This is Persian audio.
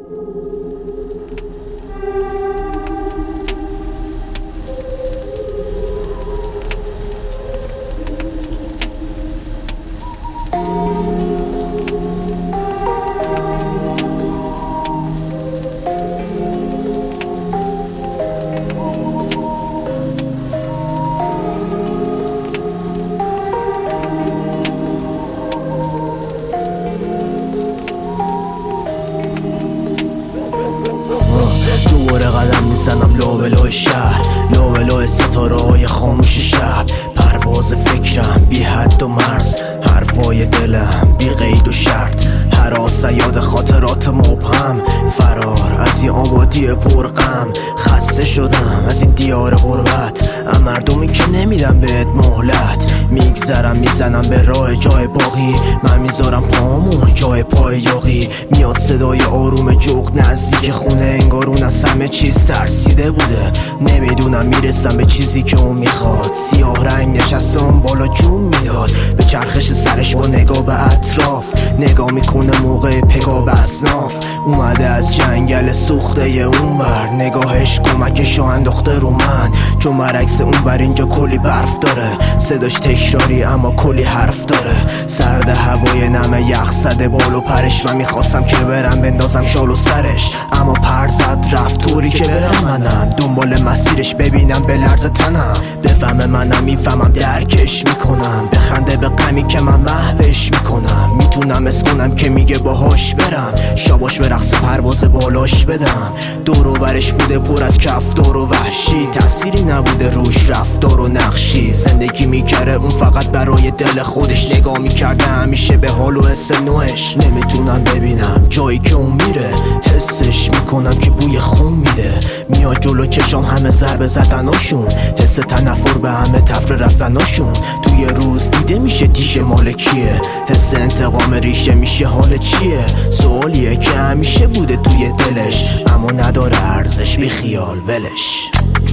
دوباره قدم میزنم لابلای شهر، لابلای ستاره های خاموش شب. پرواز فکرم بی حد و مرز، حرفای دلم بی قید و شرط. هراس یاد خاطرات مبهم، فرار از یه آبادی پرغم. خسته شدم از این دیار غربت، مردمی که نمیدن بهت مهلت. میگذرم میزنم به راه جای باقی، من میذارم پامون جای پای یاقی. میاد صدای آروم جغد نزدیک خونه، انگار اون از همه چیز ترسیده بوده. نمیدونم میرسم به چیزی که اون میخواد. سیاه رنگ نشسته اون بالا جون میداد، به چرخش سرش با نگاه به اطراف. نگاه میکنه موقع پگاه به اصناف. اومده از جنگل سوخته اون بر، نگاهش کمکشو انداخته رو من. چون برعکس اون بر اینجا کلی برف داره، صداش تکراری اما کلی حرف داره. سرد هوای نم یخ زده بالو پرش، من میخواستم که برم بندازم شالو سرش، اما پر زد رفت طوری که برم. منم دنبال مسیرش ببینم به لرز تنم، بفهمه منم میفهمم درکش میکنم. بخنده به غمی که من محوش میکنم، میتونم اسکنم که میگه باهاش برم. شاباش به رقص پرواز بالاش بدم. دور و برش بوده پر از کفتار و وحشی، تأثیری نبوده روش رفتار و نقشی. زندگی میکره اون فقط برای دل خودش، نگاه میکرده همیشه به حال و حس نوعش. نمیتونم ببینم جایی که اون میره، حسش میکنم که بوی خون میده. میاد جلو چشام همه ضربه زدناشون، حس تنفر به همه تفره رفتناشون. توی روز دیده میشه دیشه مال کیه، حس انتقام ریشه میشه حال چیه. سوالیه که همیشه بوده توی دلش، اما نداره ارزش، بی خیال ولش.